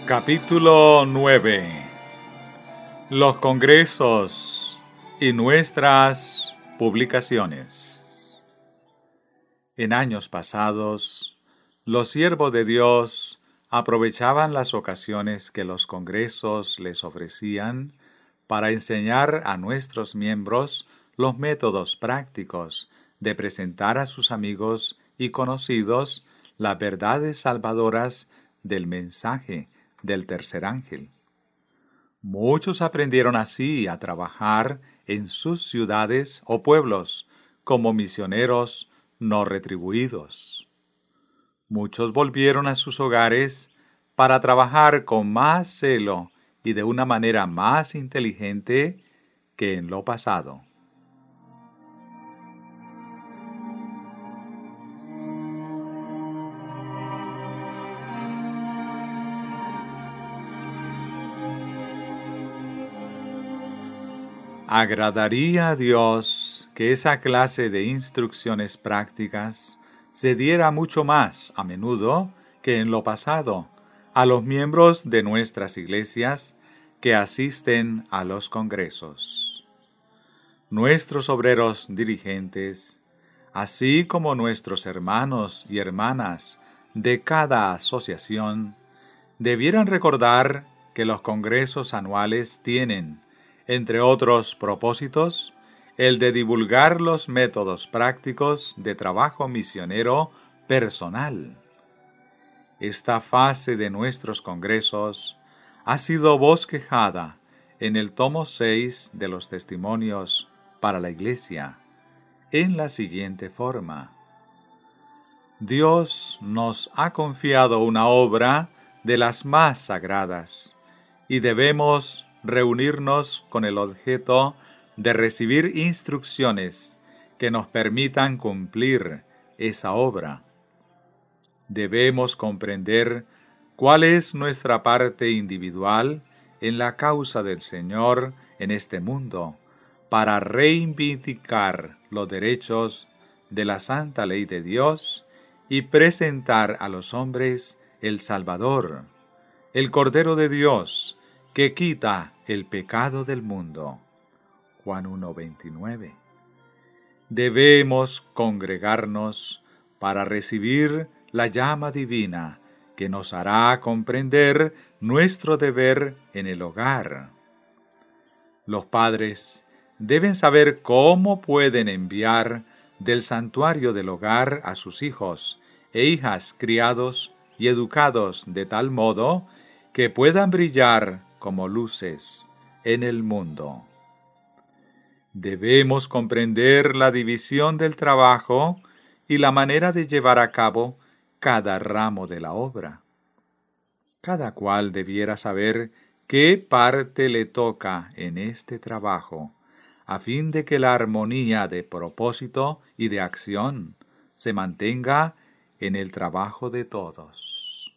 Capítulo 9. Los congresos y nuestras publicaciones. En años pasados, los siervos de Dios aprovechaban las ocasiones que los congresos les ofrecían para enseñar a nuestros miembros los métodos prácticos de presentar a sus amigos y conocidos las verdades salvadoras del mensaje del tercer ángel. Muchos aprendieron así a trabajar en sus ciudades o pueblos como misioneros no retribuidos. Muchos volvieron a sus hogares para trabajar con más celo y de una manera más inteligente que en lo pasado. Agradaría a Dios que esa clase de instrucciones prácticas se diera mucho más a menudo que en lo pasado a los miembros de nuestras iglesias que asisten a los congresos. Nuestros obreros dirigentes, así como nuestros hermanos y hermanas de cada asociación, debieran recordar que los congresos anuales tienen, entre otros propósitos, el de divulgar los métodos prácticos de trabajo misionero personal. Esta fase de nuestros congresos ha sido bosquejada en el tomo 6 de los Testimonios para la Iglesia, en la siguiente forma. Dios nos ha confiado una obra de las más sagradas, y debemos reunirnos con el objeto de recibir instrucciones que nos permitan cumplir esa obra. Debemos comprender cuál es nuestra parte individual en la causa del Señor en este mundo, para reivindicar los derechos de la santa ley de Dios y presentar a los hombres el Salvador, el Cordero de Dios, que quita el pecado del mundo. Juan 1:29. Debemos congregarnos para recibir la llama divina que nos hará comprender nuestro deber en el hogar. Los padres deben saber cómo pueden enviar del santuario del hogar a sus hijos e hijas criados y educados de tal modo que puedan brillar como luces en el mundo. Debemos comprender la división del trabajo y la manera de llevar a cabo cada ramo de la obra. Cada cual debiera saber qué parte le toca en este trabajo, a fin de que la armonía de propósito y de acción se mantenga en el trabajo de todos.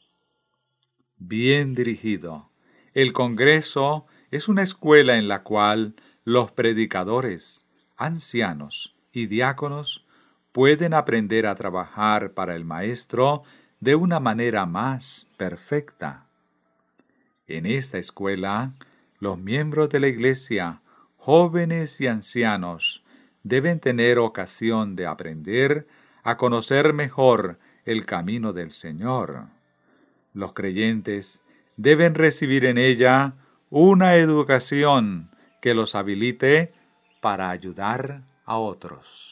Bien dirigido, el Congreso es una escuela en la cual los predicadores, ancianos y diáconos pueden aprender a trabajar para el Maestro de una manera más perfecta. En esta escuela, los miembros de la Iglesia, jóvenes y ancianos, deben tener ocasión de aprender a conocer mejor el camino del Señor. Los creyentes deben recibir en ella una educación que los habilite para ayudar a otros.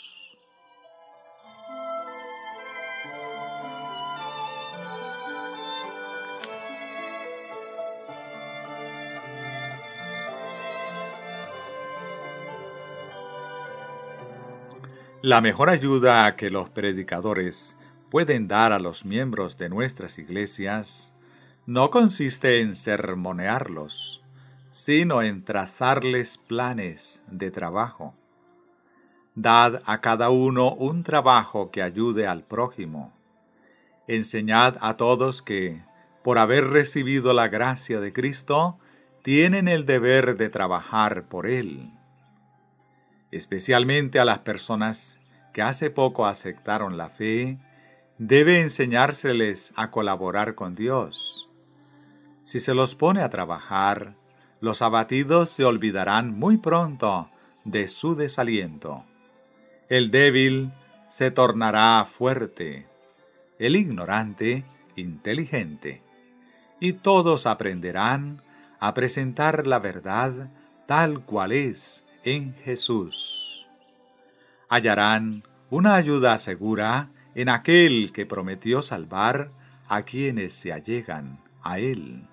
La mejor ayuda que los predicadores pueden dar a los miembros de nuestras iglesias no consiste en sermonearlos, sino en trazarles planes de trabajo. Dad a cada uno un trabajo que ayude al prójimo. Enseñad a todos que, por haber recibido la gracia de Cristo, tienen el deber de trabajar por Él. Especialmente a las personas que hace poco aceptaron la fe, debe enseñárseles a colaborar con Dios. Si se los pone a trabajar, los abatidos se olvidarán muy pronto de su desaliento. El débil se tornará fuerte, el ignorante inteligente, y todos aprenderán a presentar la verdad tal cual es en Jesús. Hallarán una ayuda segura en aquel que prometió salvar a quienes se allegan a Él.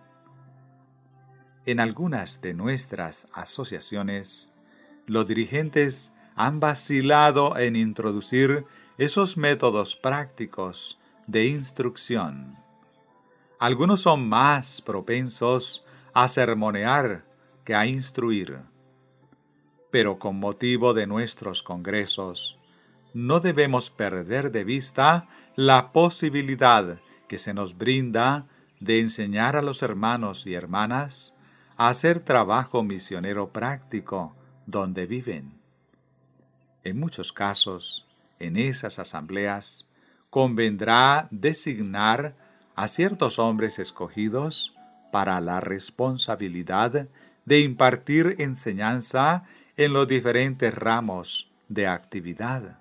En algunas de nuestras asociaciones, los dirigentes han vacilado en introducir esos métodos prácticos de instrucción. Algunos son más propensos a sermonear que a instruir. Pero con motivo de nuestros congresos, no debemos perder de vista la posibilidad que se nos brinda de enseñar a los hermanos y hermanas a hacer trabajo misionero práctico donde viven. En muchos casos, en esas asambleas, convendrá designar a ciertos hombres escogidos para la responsabilidad de impartir enseñanza en los diferentes ramos de actividad.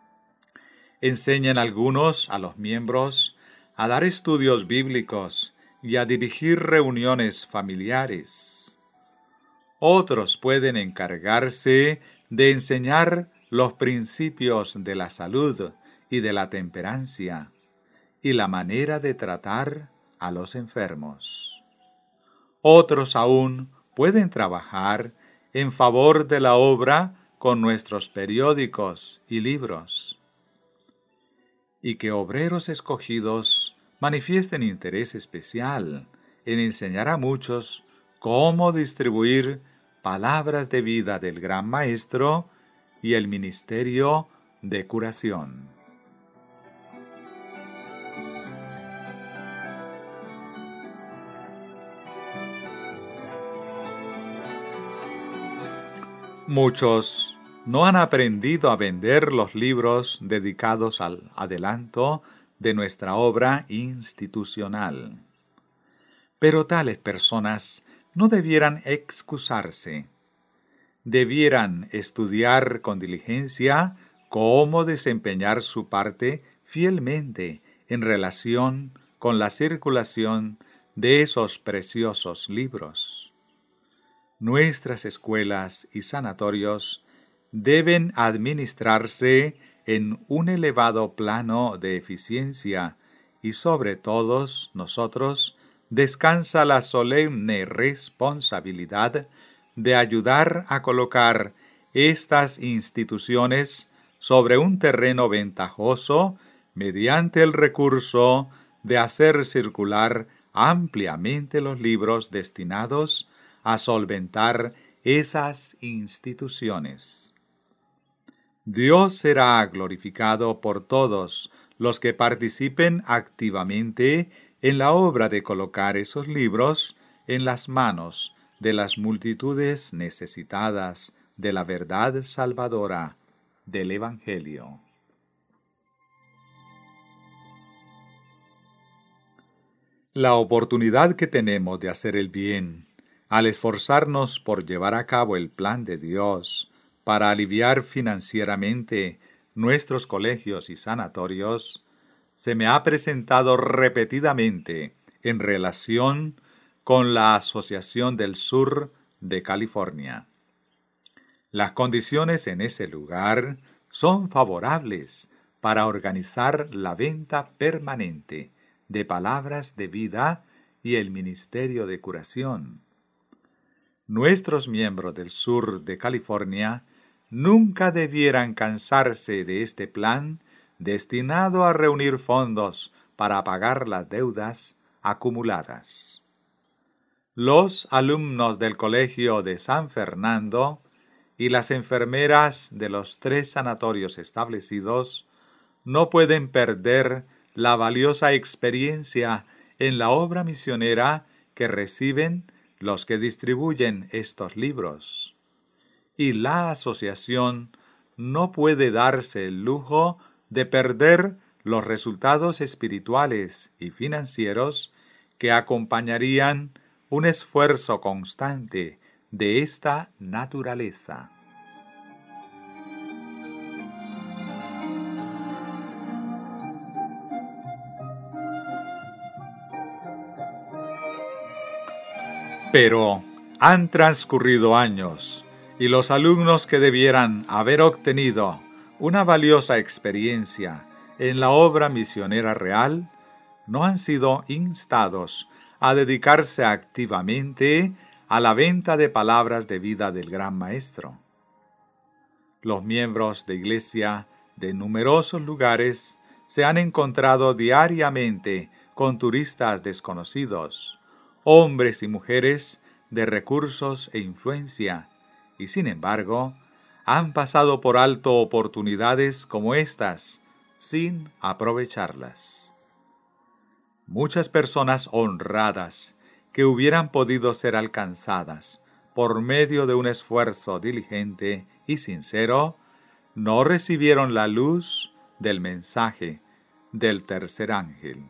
Enseñan algunos a los miembros a dar estudios bíblicos y a dirigir reuniones familiares. Otros pueden encargarse de enseñar los principios de la salud y de la temperancia y la manera de tratar a los enfermos. Otros aún pueden trabajar en favor de la obra con nuestros periódicos y libros. Y que obreros escogidos manifiesten interés especial en enseñar a muchos cómo distribuir palabras de vida del Gran Maestro y el ministerio de curación. Muchos no han aprendido a vender los libros dedicados al adelanto de nuestra obra institucional. Pero tales personas no debieran excusarse. Debieran estudiar con diligencia cómo desempeñar su parte fielmente en relación con la circulación de esos preciosos libros. Nuestras escuelas y sanatorios deben administrarse en un elevado plano de eficiencia y sobre todos nosotros descansa la solemne responsabilidad de ayudar a colocar estas instituciones sobre un terreno ventajoso mediante el recurso de hacer circular ampliamente los libros destinados a solventar esas instituciones. Dios será glorificado por todos los que participen activamente en la obra de colocar esos libros en las manos de las multitudes necesitadas de la verdad salvadora del Evangelio. La oportunidad que tenemos de hacer el bien, al esforzarnos por llevar a cabo el plan de Dios para aliviar financieramente nuestros colegios y sanatorios, se me ha presentado repetidamente en relación con la Asociación del Sur de California. Las condiciones en ese lugar son favorables para organizar la venta permanente de palabras de vida y el ministerio de curación. Nuestros miembros del sur de California nunca debieran cansarse de este plan destinado a reunir fondos para pagar las deudas acumuladas. Los alumnos del Colegio de San Fernando y las enfermeras de los 3 sanatorios establecidos no pueden perder la valiosa experiencia en la obra misionera que reciben los que distribuyen estos libros. Y la asociación no puede darse el lujo de perder los resultados espirituales y financieros que acompañarían un esfuerzo constante de esta naturaleza. Pero han transcurrido años y los alumnos que debieran haber obtenido una valiosa experiencia en la obra misionera real no han sido instados a dedicarse activamente a la venta de palabras de vida del Gran Maestro. Los miembros de Iglesia de numerosos lugares se han encontrado diariamente con turistas desconocidos, hombres y mujeres de recursos e influencia, y sin embargo, han pasado por alto oportunidades como estas, sin aprovecharlas. Muchas personas honradas que hubieran podido ser alcanzadas por medio de un esfuerzo diligente y sincero, no recibieron la luz del mensaje del tercer ángel.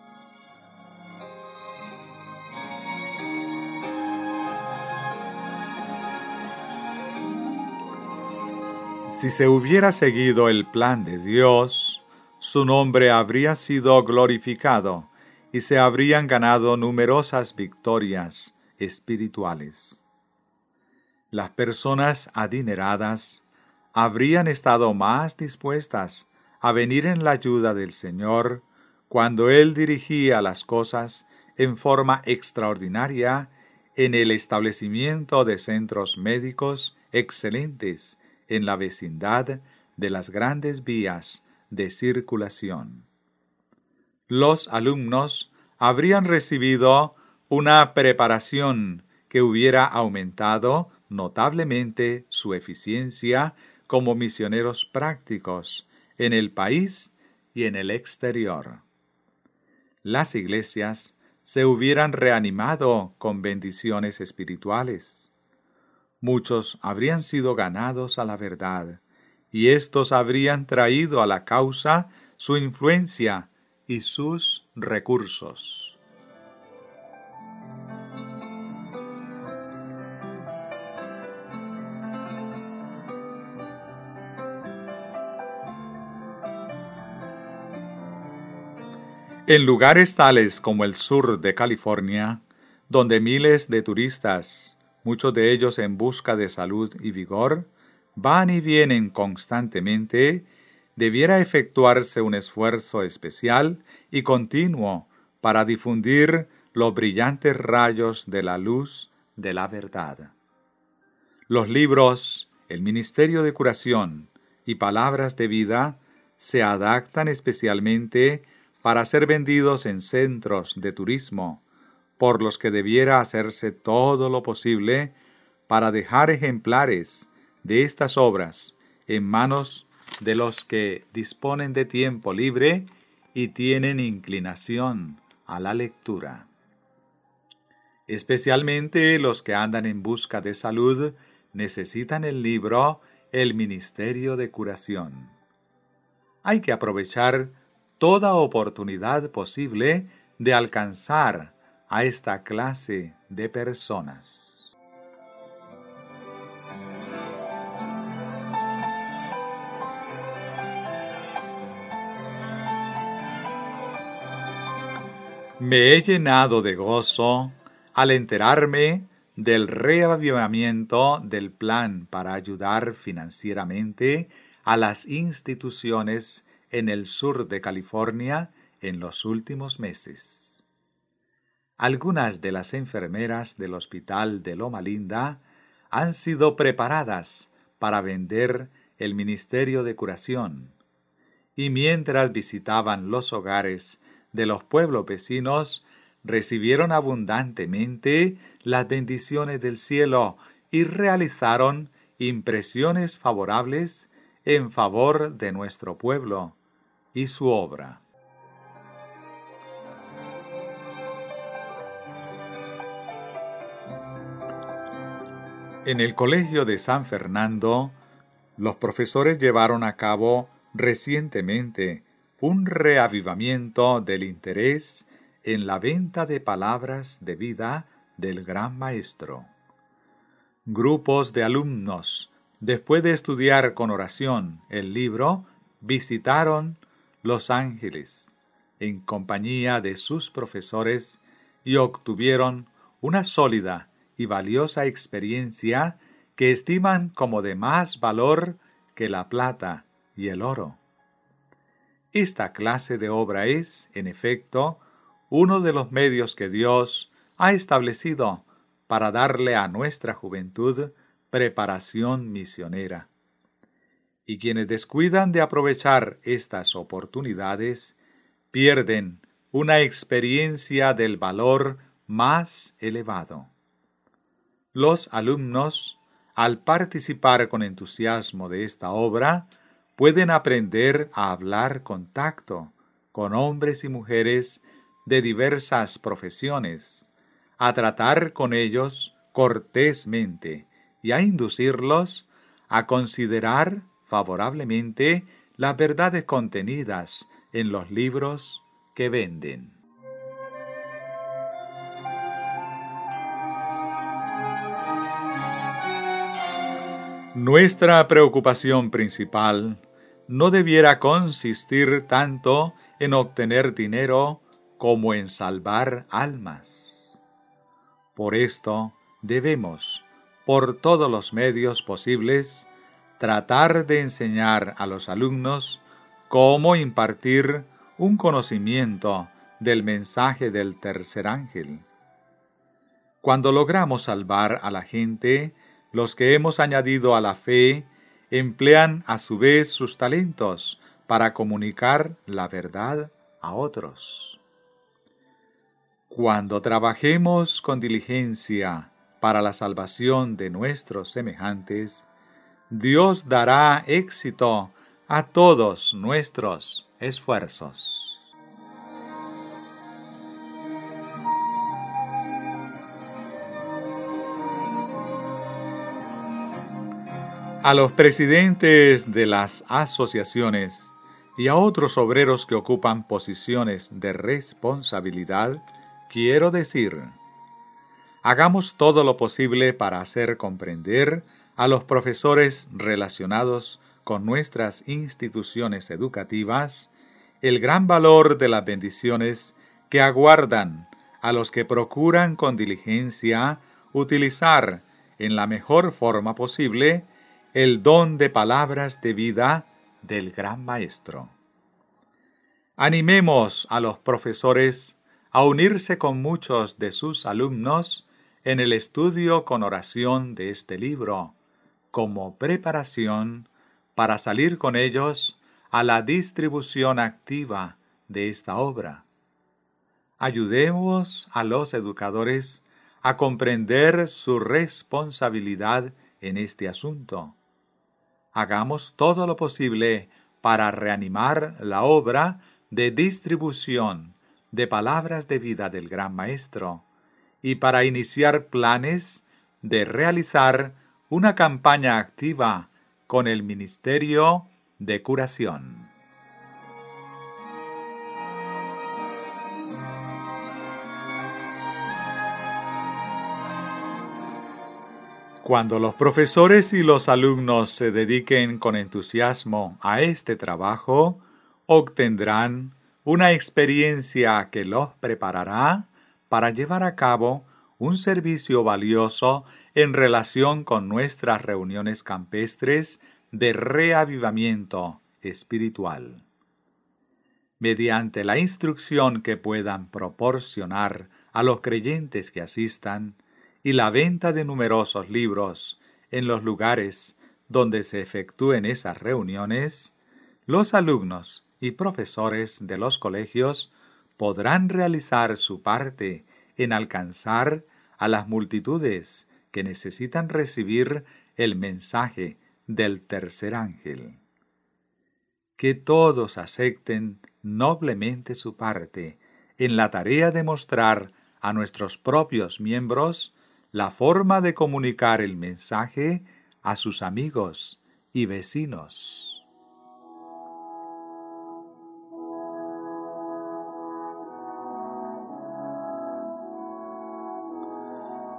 Si se hubiera seguido el plan de Dios, su nombre habría sido glorificado y se habrían ganado numerosas victorias espirituales. Las personas adineradas habrían estado más dispuestas a venir en la ayuda del Señor cuando Él dirigía las cosas en forma extraordinaria en el establecimiento de centros médicos excelentes en la vecindad de las grandes vías de circulación. Los alumnos habrían recibido una preparación que hubiera aumentado notablemente su eficiencia como misioneros prácticos en el país y en el exterior. Las iglesias se hubieran reanimado con bendiciones espirituales. Muchos habrían sido ganados a la verdad, y éstos habrían traído a la causa su influencia y sus recursos. En lugares tales como el sur de California, donde miles de turistas, muchos de ellos en busca de salud y vigor, van y vienen constantemente, debiera efectuarse un esfuerzo especial y continuo para difundir los brillantes rayos de la luz de la verdad. Los libros, el ministerio de curación y palabras de vida se adaptan especialmente para ser vendidos en centros de turismo, por los que debiera hacerse todo lo posible para dejar ejemplares de estas obras en manos de los que disponen de tiempo libre y tienen inclinación a la lectura. Especialmente los que andan en busca de salud necesitan el libro El Ministerio de Curación. Hay que aprovechar toda oportunidad posible de alcanzar a esta clase de personas. Me he llenado de gozo al enterarme del reavivamiento del plan para ayudar financieramente a las instituciones en el sur de California en los últimos meses. Algunas de las enfermeras del hospital de Loma Linda han sido preparadas para vender el ministerio de curación, y mientras visitaban los hogares de los pueblos vecinos, recibieron abundantemente las bendiciones del cielo y realizaron impresiones favorables en favor de nuestro pueblo y su obra. En el Colegio de San Fernando, los profesores llevaron a cabo recientemente un reavivamiento del interés en la venta de palabras de vida del Gran Maestro. Grupos de alumnos, después de estudiar con oración el libro, visitaron Los Ángeles en compañía de sus profesores y obtuvieron una sólida y valiosa experiencia que estiman como de más valor que la plata y el oro. Esta clase de obra es, en efecto, uno de los medios que Dios ha establecido para darle a nuestra juventud preparación misionera. Y quienes descuidan de aprovechar estas oportunidades, pierden una experiencia del valor más elevado. Los alumnos, al participar con entusiasmo de esta obra, pueden aprender a hablar con tacto con hombres y mujeres de diversas profesiones, a tratar con ellos cortésmente y a inducirlos a considerar favorablemente las verdades contenidas en los libros que venden. Nuestra preocupación principal no debiera consistir tanto en obtener dinero como en salvar almas. Por esto debemos, por todos los medios posibles, tratar de enseñar a los alumnos cómo impartir un conocimiento del mensaje del tercer ángel. Cuando logramos salvar a la gente, los que hemos añadido a la fe emplean a su vez sus talentos para comunicar la verdad a otros. Cuando trabajemos con diligencia para la salvación de nuestros semejantes, Dios dará éxito a todos nuestros esfuerzos. A los presidentes de las asociaciones y a otros obreros que ocupan posiciones de responsabilidad, quiero decir, hagamos todo lo posible para hacer comprender a los profesores relacionados con nuestras instituciones educativas el gran valor de las bendiciones que aguardan a los que procuran con diligencia utilizar en la mejor forma posible el don de palabras de vida del Gran Maestro. Animemos a los profesores a unirse con muchos de sus alumnos en el estudio con oración de este libro, como preparación para salir con ellos a la distribución activa de esta obra. Ayudemos a los educadores a comprender su responsabilidad en este asunto. Hagamos todo lo posible para reanimar la obra de distribución de palabras de vida del Gran Maestro y para iniciar planes de realizar una campaña activa con el Ministerio de Curación. Cuando los profesores y los alumnos se dediquen con entusiasmo a este trabajo, obtendrán una experiencia que los preparará para llevar a cabo un servicio valioso en relación con nuestras reuniones campestres de reavivamiento espiritual. Mediante la instrucción que puedan proporcionar a los creyentes que asistan, y la venta de numerosos libros en los lugares donde se efectúen esas reuniones, los alumnos y profesores de los colegios podrán realizar su parte en alcanzar a las multitudes que necesitan recibir el mensaje del tercer ángel. Que todos acepten noblemente su parte en la tarea de mostrar a nuestros propios miembros la forma de comunicar el mensaje a sus amigos y vecinos.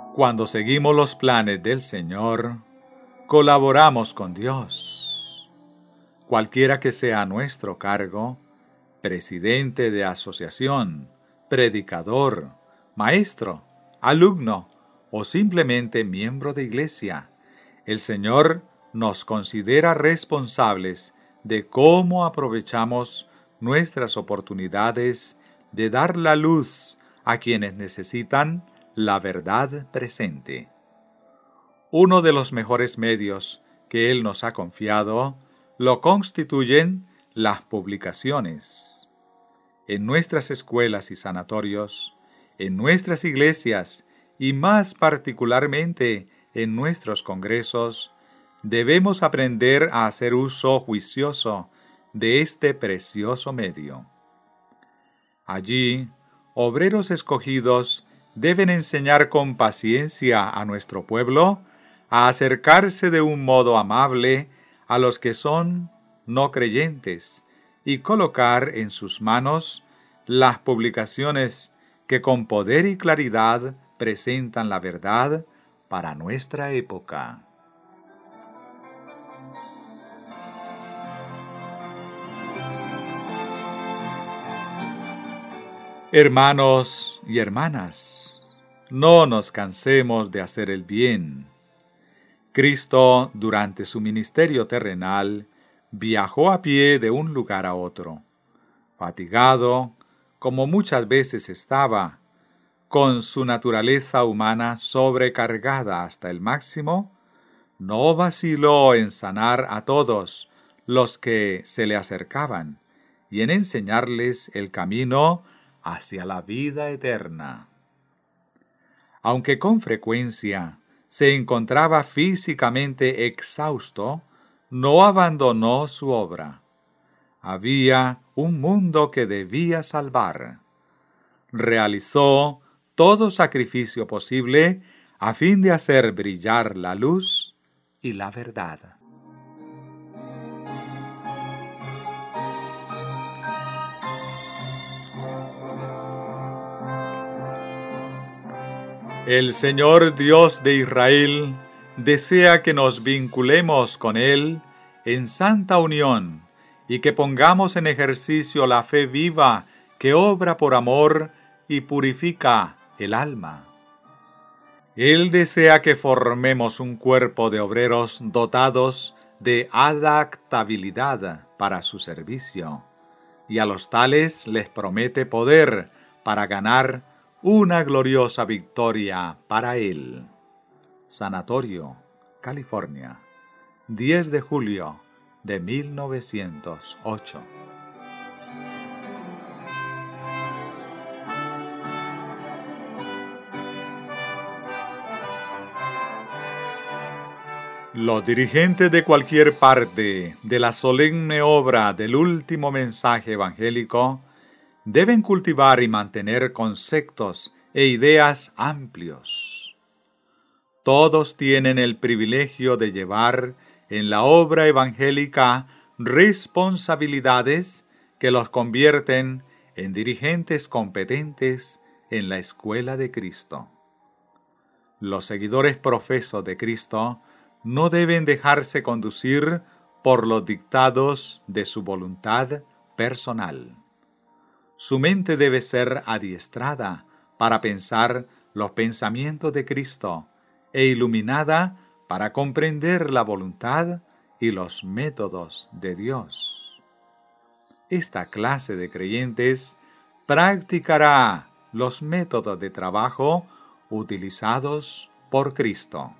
Cuando seguimos los planes del Señor, colaboramos con Dios. Cualquiera que sea nuestro cargo, presidente de asociación, predicador, maestro, alumno o simplemente miembro de iglesia, el Señor nos considera responsables de cómo aprovechamos nuestras oportunidades de dar la luz a quienes necesitan la verdad presente. Uno de los mejores medios que Él nos ha confiado lo constituyen las publicaciones. En nuestras escuelas y sanatorios, en nuestras iglesias y más particularmente en nuestros congresos, debemos aprender a hacer uso juicioso de este precioso medio. Allí, obreros escogidos deben enseñar con paciencia a nuestro pueblo a acercarse de un modo amable a los que son no creyentes y colocar en sus manos las publicaciones que con poder y claridad presentan la verdad para nuestra época. Hermanos y hermanas, no nos cansemos de hacer el bien. Cristo, durante su ministerio terrenal, viajó a pie de un lugar a otro. Fatigado, como muchas veces estaba, con su naturaleza humana sobrecargada hasta el máximo, no vaciló en sanar a todos los que se le acercaban y en enseñarles el camino hacia la vida eterna. Aunque con frecuencia se encontraba físicamente exhausto, no abandonó su obra. Había un mundo que debía salvar. Realizó todo sacrificio posible a fin de hacer brillar la luz y la verdad. El Señor Dios de Israel desea que nos vinculemos con Él en santa unión y que pongamos en ejercicio la fe viva que obra por amor y purifica el alma. Él desea que formemos un cuerpo de obreros dotados de adaptabilidad para su servicio, y a los tales les promete poder para ganar una gloriosa victoria para Él. Sanatorio, California, 10 de julio de 1908. Los dirigentes de cualquier parte de la solemne obra del último mensaje evangélico deben cultivar y mantener conceptos e ideas amplios. Todos tienen el privilegio de llevar en la obra evangélica responsabilidades que los convierten en dirigentes competentes en la escuela de Cristo. Los seguidores profesos de Cristo no deben dejarse conducir por los dictados de su voluntad personal. Su mente debe ser adiestrada para pensar los pensamientos de Cristo e iluminada para comprender la voluntad y los métodos de Dios. Esta clase de creyentes practicará los métodos de trabajo utilizados por Cristo.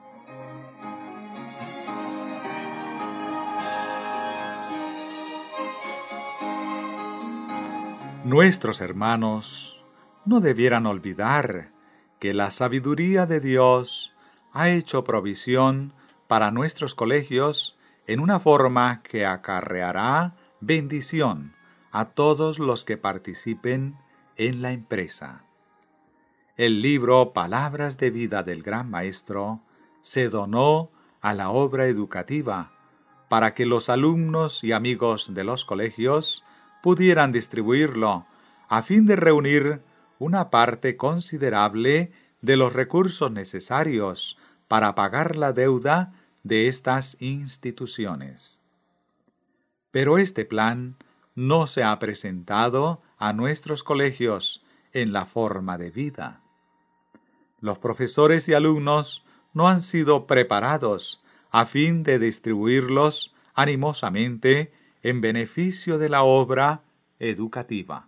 Nuestros hermanos no debieran olvidar que la sabiduría de Dios ha hecho provisión para nuestros colegios en una forma que acarreará bendición a todos los que participen en la empresa. El libro Palabras de Vida del Gran Maestro se donó a la obra educativa para que los alumnos y amigos de los colegios pudieran distribuirlo a fin de reunir una parte considerable de los recursos necesarios para pagar la deuda de estas instituciones. Pero este plan no se ha presentado a nuestros colegios en la forma de vida. Los profesores y alumnos no han sido preparados a fin de distribuirlos animosamente en beneficio de la obra educativa.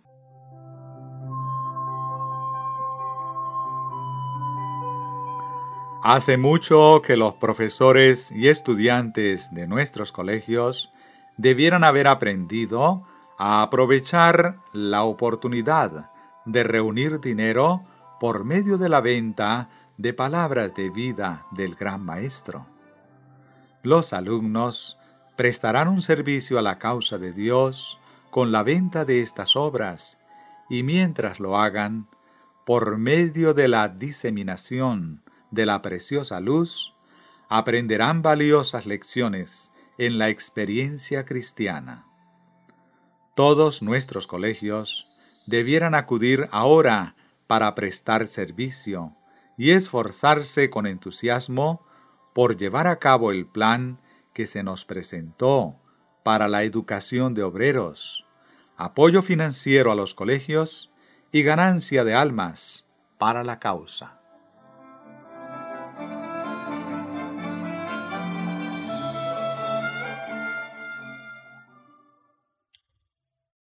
Hace mucho que los profesores y estudiantes de nuestros colegios debieran haber aprendido a aprovechar la oportunidad de reunir dinero por medio de la venta de palabras de vida del gran maestro. Los alumnos prestarán un servicio a la causa de Dios con la venta de estas obras, y mientras lo hagan, por medio de la diseminación de la preciosa luz, aprenderán valiosas lecciones en la experiencia cristiana. Todos nuestros colegios debieran acudir ahora para prestar servicio y esforzarse con entusiasmo por llevar a cabo el plan que se nos presentó para la educación de obreros, apoyo financiero a los colegios y ganancia de almas para la causa.